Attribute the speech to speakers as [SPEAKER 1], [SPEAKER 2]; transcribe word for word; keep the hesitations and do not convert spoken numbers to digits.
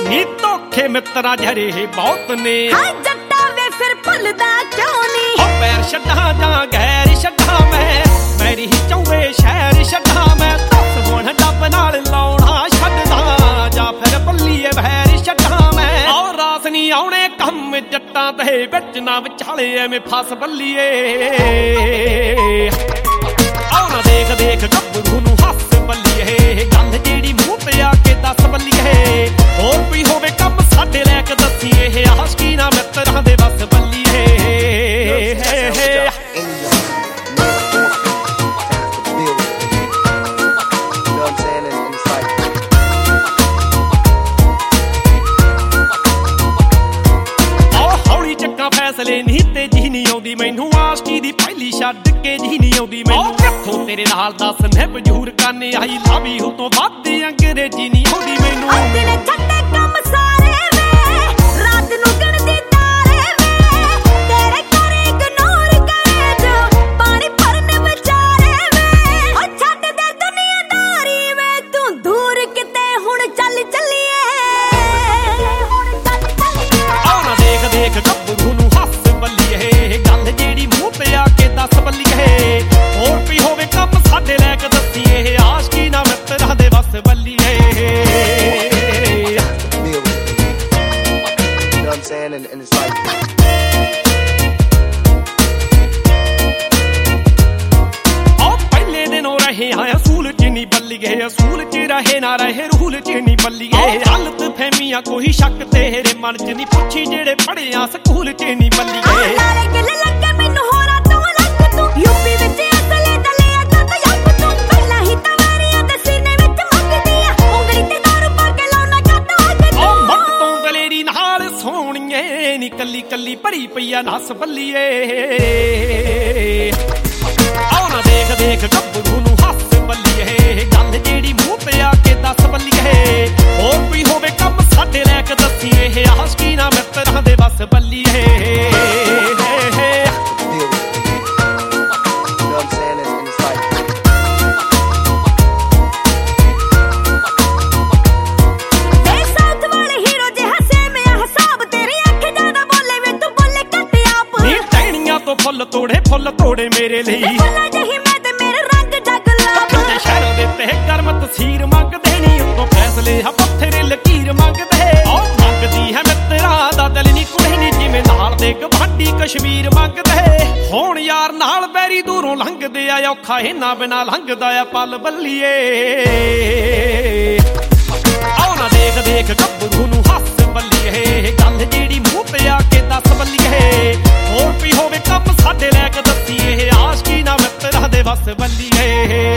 [SPEAKER 1] ਨੀ ਧੋਖੇ ਮਿੱਤਰਾਂ ਜਰੇ ਬਹੁਤ ਨੇ
[SPEAKER 2] ਹਾਂ ਜੱਟਾ ਵੇ ਫਿਰ ਭੁੱਲਦਾ ਕਿਉਂ ਨੀ
[SPEAKER 1] ਹੋ ਪੈਰ ਛੱਡਾਂ ਜਾਂ ਗੈਰ ਛੱਡਾਂ ਮੈਂ ਮੈਰੀ ਚੌਵੇ ਸ਼ਹਿਰ ਛੱਡਾਂ ਮੈਂ ਦੱਸ ਹੁਣ ਡੱਬ ਨਾਲ ਲਾਉਣਾ ਛੱਡਦਾ ਜਾਂ ਫਿਰ ਬੱਲੀਏ ਵੈਰ ਛੱਡਾਂ ਮੈਂ ਔ ਰਾਸ ਨੀ ਆਉਣੇ ਕੰਮ ਜੱਟਾਂ ਦੇ ਵਿੱਚ ਨਾ ਵਿਚਾਲੇ ਐਵੇਂ ਫਸ ਬੱਲੀਏ ਆਉ ਨਾ ਦੇਖ ਦੇਖ ਗੱਭਰੂ ਨੂੰ ਹੱਸ ਬੱਲੀਏ ਗੱਲ ਜਿਹੜੀ ਮੂੰਹ ਤੇ ਆ ਕੇ ਦੱਸ ਬੱਲੀਏ ਹੋਰ ਕੋਈ ਹੋਵੇ ਕੰਮ ਸਾਡੇ ਲੈ ਕੇ ਦੱਸੀਏ ਇਹ ਆਸ਼ਕੀ ਨਾ ਮਿੱਤਰਾਂ ਦੇ ਵਸ ਬੱਲੀਏ ਫੈਸਲੇ ਨਹੀਂ ਤੇ ਜੀ ਨਹੀਂ ਆਉਂਦੀ ਮੈਨੂੰ ਆਸ਼ਕੀ ਦੀ ਪਹਿਲੀ ਛੱਡ ਕੇ ਜੀ ਨਹੀਂ ਆਉਂਦੀ ਮੈਨੂੰ ਕਿੱਥੋਂ ਤੇਰੇ ਨਾਲ ਦੱਸ ਨੇ ਬਜੂਰ ਕਰਨੇ ਆਈ ਲਵ ਯੂ ਤੋਂ ਵੱਧ ਅੰਗਰੇਜ਼ੀ ਨਹੀਂ ਆਉਂਦੀ ਮੈਨੂੰ
[SPEAKER 2] ਦਿਨ ਛੱਡੇ ਕੰਮ ਸਾਰੇ ਵੇ ਰਾਤ ਨੂੰ ਗਣਦੀ ਤਾਰੇ ਵੇ ਤੇਰੇ ਘਰੇ ਇਗਨੋਰ ਕਰੇ ਜੋ ਪਾਣੀ ਭਰਨ ਵਿਚਾਰੇ ਵੇ ਓ ਛੱਡ ਦੇ ਦੁਨੀਆਦਾਰੀ ਵੇ ਤੂੰ ਦੂਰ ਕਿਤੇ ਹੁਣ ਚੱਲ ਚੱਲੀਏ ਹੁਣ ਚੱਲ ਚੱਲੀਏ
[SPEAKER 1] ਆਉ ਨਾ ਦੇਖ ਦੇਖ ਗੱਭਰੂ ਨੂੰ ਹੱਸ ਬੱਲੀਏ ਗੱਲ ਜਿਹੜੀ ਮੂੰਹ ਤੇ ਆ ਕੇ ਦੱਸ ਬੱਲੀਏ ਹੋਰ ਵੀ ਹੋਵੇ ਕੰਮ ਸਾਡੇ ਲੈ ਕੇ ਦੱਸੀਏ ਆਸ਼ਕੀ ਨਾ ਮਿੱਤਰਾਂ ਦੇ ਵਸ ਬੱਲੀਏ
[SPEAKER 3] And, and it's like
[SPEAKER 1] oh ਪਹਿਲੇ ਦਿਨੋਂ ਰਹੇ ਆ ਅਸੂਲ ਚ ਨਹੀਂ ਬੱਲੀਏ ਅਸੂਲ ਚ ਰਹੇ ਨਾ ਰਹੇ ਰੂਲ ਚ ਨਹੀਂ ਬੱਲੀਏ ਹਾਲਤ ਫਹਿਮੀਆਂ ਕੋਈ ਸ਼ੱਕ ਤੇਰੇ ਮਨ ਚ ਨਹੀਂ ਪੁੱਛੀ ਜਿਹੜੇ ਪੜਿਆ ਸਕੂਲ ਚ ਨਹੀਂ ਬੱਲੀਏ
[SPEAKER 2] ਨਾਲੇ ਗਿੱਲ ਲੱਗੇ ਮੈਨੂੰ ਹੋਰਾਂ ਤੋਂ ਲੱਗ ਤੂੰ ਯੂਪੀ ਵਿੱਚ ਅਸਲੇ ਦਲਿਆ ਤਾਂ ਯੱਪ ਤੂੰ ਪਹਿਲਾਂ ਹੀ ਤਾਂ ਵਾਰੀਆਂ ਦੇ ਸੀਨੇ ਵਿੱਚ ਮੰਗਦੀ ਆ ਉਂਗਲੀ ਤੇ ਦਾਰੂ ਪਾ ਕੇ ਲਾਉਣਾ ਜੱਟ ਅੱਗ ਤੂੰ
[SPEAKER 1] ਉਹ ਮੱਤ ਤੋਂ ਦਲੇਰੀ ਨਾਲ ਸੋਹਣੀਏ ਨੀ ਕੱਲੀ ਕੱਲੀ ਭਰੀ ਪਈਆ ਨਸ ਬੱਲੀਏ ਆਉ ਨਾ ਦੇਖ ਦੇਖ ਗੱਭਰੂ ਨੂੰ ਹੱਸ ਬੱਲੀਏ ਗੱਲ ਜਿਹੜੀ ਮੂੰਹ ਤੇ ਆ ਕੇ ਦੱਸ ਬੱਲੀਏ ਹੋਰ ਕੋਈ ਹੋਵੇ ਕੰਮ ਸਾਡੇ ਲੈ ਕੇ ਦੱਸੀਏ ਇਹ ਆਸ਼ਕੀ ਨਾ ਮਿੱਤਰਾਂ ਦੇ ਵਸ ਬੱਲੀਏ ਫੁੱਲ ਤੋੜੇ ਫੁੱਲ ਤੋੜੇ ਮੇਰੇ ਲਈ
[SPEAKER 2] ਫੁੱਲ ਜਹੀ ਮੈਂ ਤੇ ਮੇਰੇ ਰੰਗ ਜਗ ਲਾਭ
[SPEAKER 1] ਤੇ ਸ਼ਹਿਰ ਦੇ ਤੇ ਕਰਮ ਤਸੀਰ ਮੰਗਦੇ ਨੀ ਉਤੋਂ ਫੈਸਲੇ ਆ ਪੱਥਰੇ ਲਕੀਰ ਮੰਗਦੇ ਓ ਮੰਗਦੀ ਹੈ ਮਿੱਤਰਾਂ ਦਾ ਦਿਲ ਨੀ ਕੋਈ ਨੀ ਜਿਵੇਂ ਨਾਲ ਦੇ ਗਵਾਂਢੀ ਕਸ਼ਮੀਰ ਮੰਗਦੇ ਹੁਣ ਯਾਰ ਨਾਲ ਬੈਰੀ ਦੂਰੋਂ ਲੰਘਦੇ ਆ ਔਖਾ ਇਹਨਾਂ ਬਿਨਾ ਲੰਘਦਾ ਆ ਪਲ ਬੱਲੀਏ ਆਉ ਨਾ ਦੇਖ ਦੇਖ ਗੱਭਰੂ ਨੂੰ ਹੱਸ ਬੱਲੀਏ ਗੱਲ ਜਿਹੜੀ ਮੂੰਹ ਤੇ ਆ ਕੇ ਦੱਸ ਬੱਲੀਏ ਹੋਰ ਵੀ ਹੋਵੇ ਕੰਮ ਸਾਡੇ ਲੈ ਕੇ ਦੱਸੀਏ ਆਸ਼ਕੀ ਨਾ ਮਿੱਤਰਾਂ ਦੇ ਵਸ ਬੱਲੀਏ